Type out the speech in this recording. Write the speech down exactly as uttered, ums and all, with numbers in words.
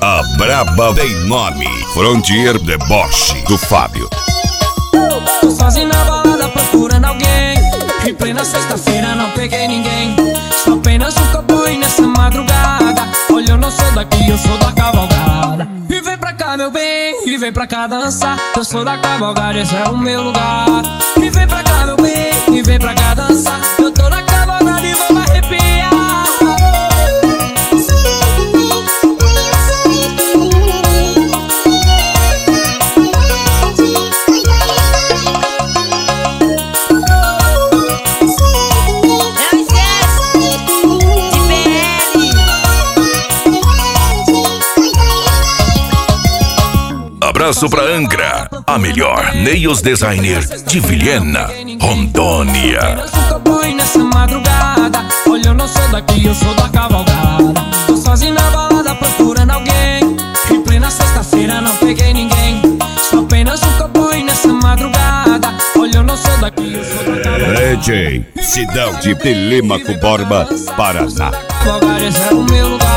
A braba tem nome. Frontier Deboche do Fábio. Tô sozinho na balada procurando alguém. Em plena sexta-feira não peguei ninguém. Sou apenas um cowboy nessa madrugada. Olha, eu não sou daqui, eu sou da cavalgada. E vem pra cá, meu bem, e vem pra cá dançar. Eu sou da cavalgada, esse é o meu lugar. E vem pra cá, meu bem, e vem pra cá dançar. Eu tô na cavalgada e vou me arrepiar. Abraço pra Angra, a melhor nails designer de Vilhena, Rondônia. Nessa madrugada, olha, eu não sou daqui, eu sou da cavalgada. Tô sozinho na balada procurando alguém. Em plena sexta-feira não peguei ninguém. Sou apenas um cowboy nessa madrugada. Olha, eu não sou daqui, eu sou da cavalgada. D J Sidão de Telêmaco Borba, Paraná. Cavalgada, esse é o meu lugar.